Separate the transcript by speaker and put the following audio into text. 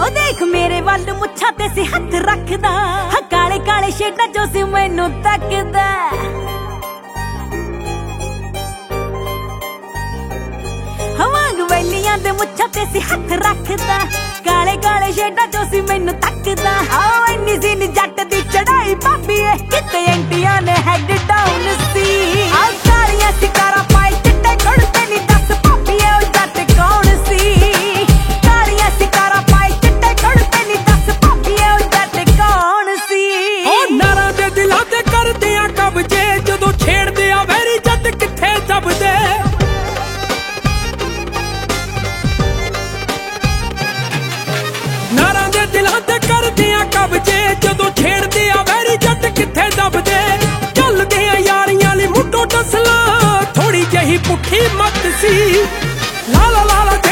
Speaker 1: देख मेरे वाल मुच्छा ते सी हथ रखदा, काले काले शेडा जो सी मैनू तकदा। वांग वैलियां दे मुच्छा ते सी हथ रखदा, काले काले शेडा जो सी मैनू तकदा। इन्नी सी नी जट दी चढ़ाई भाभी किते एंटियां ने हेड डाउन सी। कालियां सिकारा पाए चिट्टे कुड़ते नी दस भाभी ओ जट कौन सी। कालियां सिकारा पाए चिट्टे कुड़ते नी दस भाभी ओ जट कौन सी।
Speaker 2: ओ नारा दे दिलां ते करदे आ कब्जे, जदों छेड़दे आ वैरी जट किथे दबदे। नारा दे दिलां ते करदे आ कब्जे, जदों छेड़दे आ वैरी जट किथे दबदे। चलदे आ यारियां ली मुंडो टसला, थोड़ी जही पुट्ठी मत सी। लाला लाला